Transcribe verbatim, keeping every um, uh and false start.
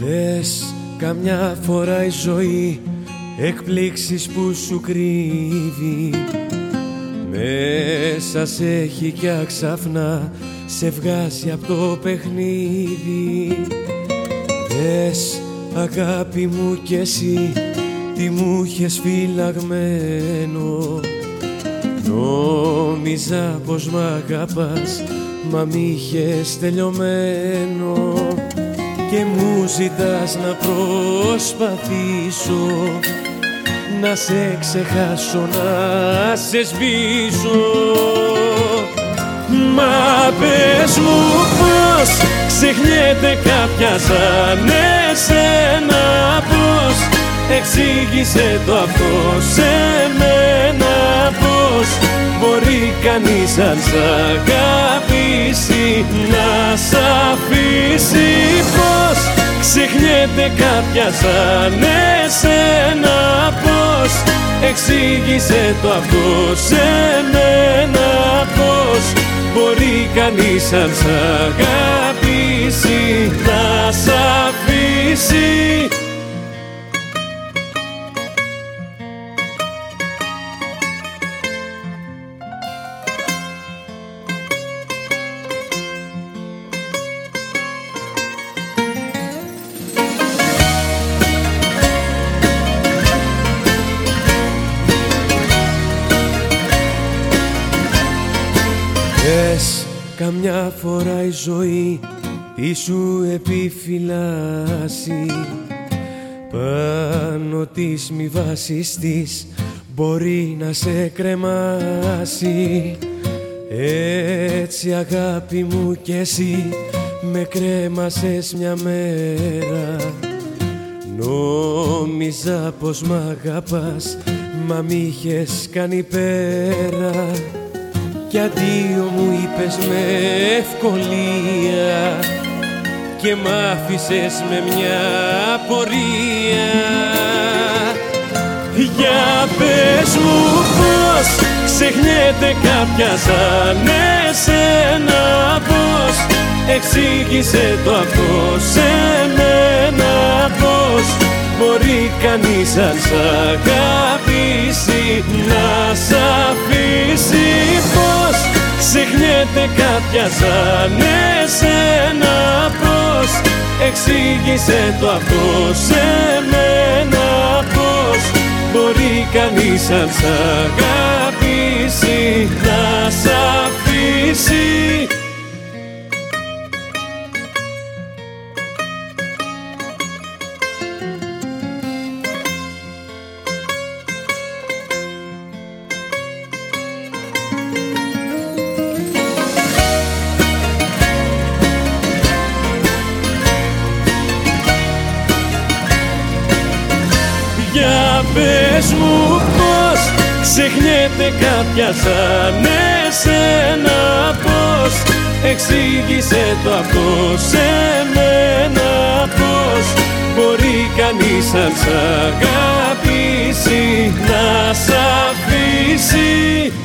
Δες καμιά φορά η ζωή εκπλήξεις που σου κρύβει, μέσα σε έχει κι αξαφνά σε βγάζει από το παιχνίδι. Δες αγάπη μου κι εσύ τι μου είχες φυλαγμένο, νόμιζα πως μ' αγαπάς μα μ' είχες τελειωμένο. Και μου ζητάς να προσπαθήσω να σε ξεχάσω, να σε σβήσω. Μα πες μου πως ξεχνιέται κάποια σαν εσένα, πως εξήγησε το αυτό σε μένα, πως μπορεί κανείς αν σ' αγαπήσει να σ' αφήσει, πως ξεχνιέται κάποια σαν εσένα, πως εξήγησε το αυτό σε μένα, πως μπορεί κανείς αν σ' αγαπήσει να σ' αφήσει. Πες καμιά φορά η ζωή τι σου επιφυλάσσει, πάνω της μη βάσης της μπορεί να σε κρεμάσει. Έτσι αγάπη μου κι εσύ με κρέμασες μια μέρα, νόμιζα πως μ' αγαπάς μα μ' είχες κάνει πέρα. Κι αντίο μου είπες με ευκολία και μ' άφησες με μια απορία. Για πες μου πως ξεχνιέται κάποια σαν εσένα, πως εξήγησε το αυτό σε μένα, πως μπορεί κανείς αν σ' αγαπήσει να σ' αφήσει, πως ξεχνιέται κάποια σαν εσένα, πως εξήγησε το αυτό σε μένα, πως μπορεί κανείς αν σ' αγαπήσει να σ' αφήσει. Για πες μου πως ξεχνιέται κάποια σαν εσένα, πως εξήγησε το αυτό σε μένα, πως μπορεί κανείς αν σ' αγαπήσει να σ' αφήσει.